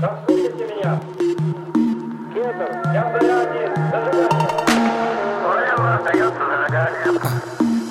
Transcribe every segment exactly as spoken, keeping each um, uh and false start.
Послушайте меня. Петр, я в заряде. Зажигание. Курила остается зажигание.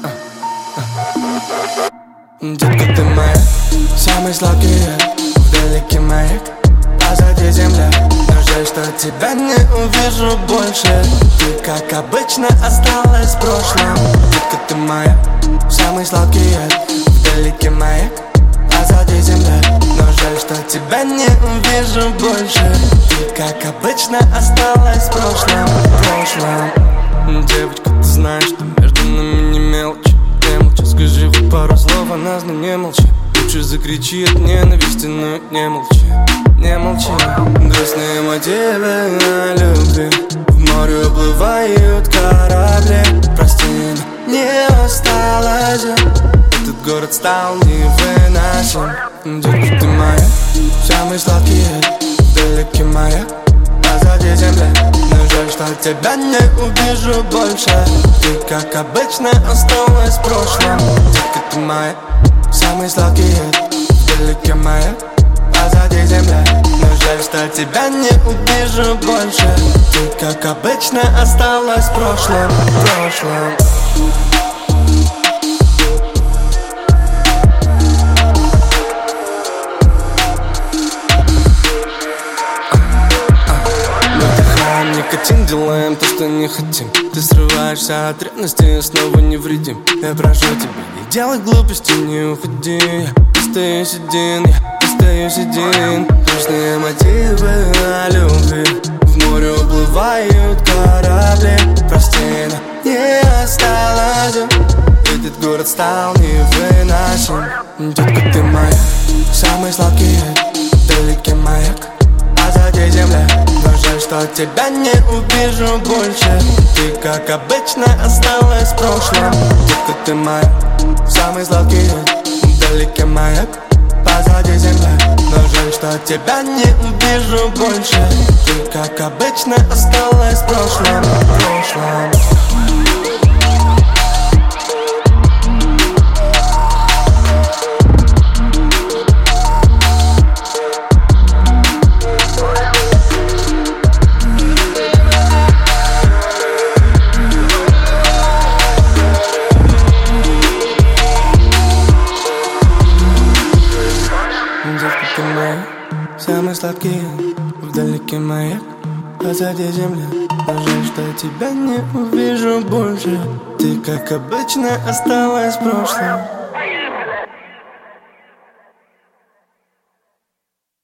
Детка, ты моя, самый сладкий вдалеке маяк, позади земля. Но жаль, что тебя не увижу больше. Ты, как обычно, осталась в прошлом. Детка, ты моя, самый сладкий вдалеке маяк, позади земля. Но жаль, что тебя не увижу больше. Ты, как обычно, осталась в прошлом, в прошлом. Девочка, ты знаешь, что между нами не мелочь. Скажи хоть пару слов, а нас, но не молчи. Лучше закричи от ненависти, но не молчи, не молчи. Грустные мотивы на любви, в море уплывают корабли. Прости, но не осталось. Этот город стал невыносим. Детка, ты моя, самый сладкий вдалеке маяк, позади земля. Но жаль, что тебя не увижу больше. Ты, как обычно, осталась в прошлом. Детка, ты моя, самый сладкий вдалеке маяк, позади земля. Но жаль, что тебя не увижу больше. Ты, как обычно, осталась в прошлом, в прошлом. Никотин, делаем то, что не хотим. Ты срываешься от ревности и снова невредим. Я прошу тебя, не делай глупости, не уходи. Я остаюсь один, я остаюсь один. Грустные мотивы на любви, в море уплывают корабли. Прости, но не осталось. Этот город стал невыносим. Детка, ты моя, самый сладкий вдалеке маяк, позади земля. Но жаль, что тебя не увижу больше. Ты, как обычно, осталась в прошлом. Детка, ты моя, самый сладкий вдалеке маяк, позади земля. Но жаль, что тебя не увижу больше. Ты, как обычно, осталась в прошлом, в прошлом. Детка, ты моя, самый сладкий вдалеке маяк, позади земля. Но жаль, что тебя не увижу больше. Ты, как обычно, осталась в прошлом.